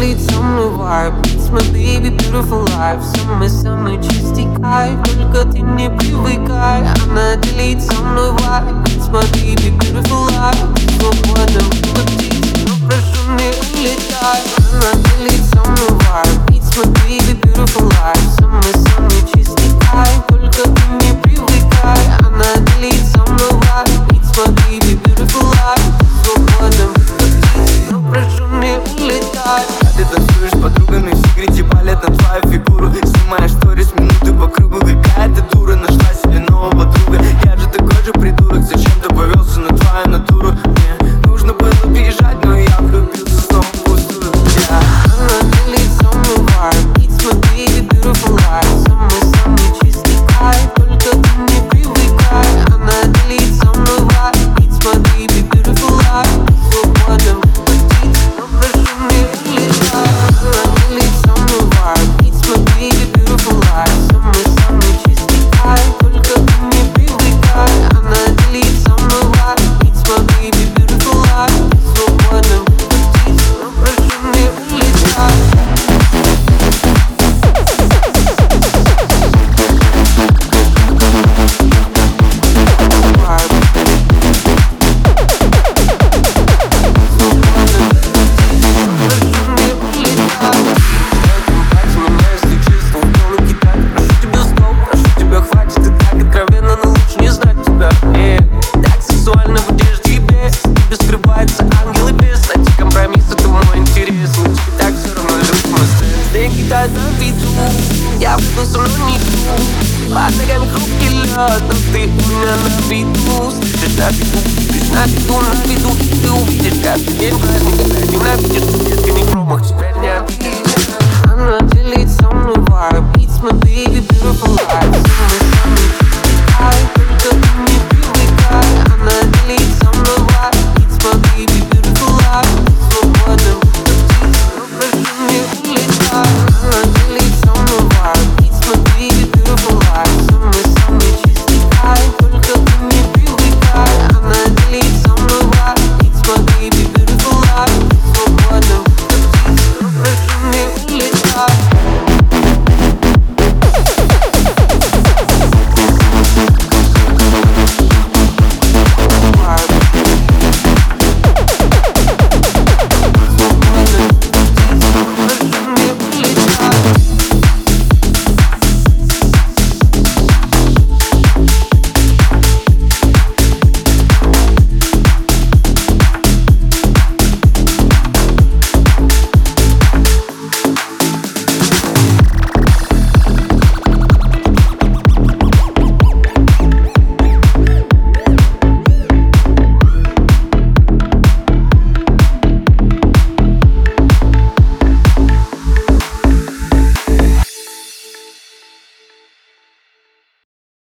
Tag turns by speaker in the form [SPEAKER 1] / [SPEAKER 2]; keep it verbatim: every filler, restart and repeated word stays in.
[SPEAKER 1] делает со мной вайб. It's my baby, beautiful life. Самый-самый чистый кайф, только ты не привыкай. Она делает со мной вайб. It's my baby, beautiful life. Свободно воплотись, но прошу не улетай. Она делает со мной вайб. It's my baby, beautiful life. Самый-самый чистый кайф, только ты не привыкай. Она делает со мной вайб. It's my baby, beautiful life. Свободно воплотись, но прошу не улетай.
[SPEAKER 2] Ты танцуешь с подругами в секрете, палят на твою фигуру. Снимаешь сторис, минуты по кругу. Какая ты дура, нашла себе нового друга. Я же такой же придурок, зачем-то повелся на твою натуру. Мне нужно было бежать, но я влюбился снова в пустую. Я
[SPEAKER 1] Она делает со мной вайб. It's my baby, beautiful life. Самый-самый чистый кайф, только ты не привыкай. Она делает со мной вайб. It's my baby, beautiful life. Свободно воплотись, но прошу не улетай. Она делает со мной вайб. It's my baby, beautiful life. Самый-самый чистый кайф, только ты не привыкай. Она делает со мной вайб. It's my baby, beautiful life. Свободно воплотись, но прошу не улетай. Я буду со мной не иду. Под ногами хрупкий лед, но ты у меня на виду. Слышишь, на виду, слышишь, на виду, на виду. Ты увидишь каждый день праздник, опять не на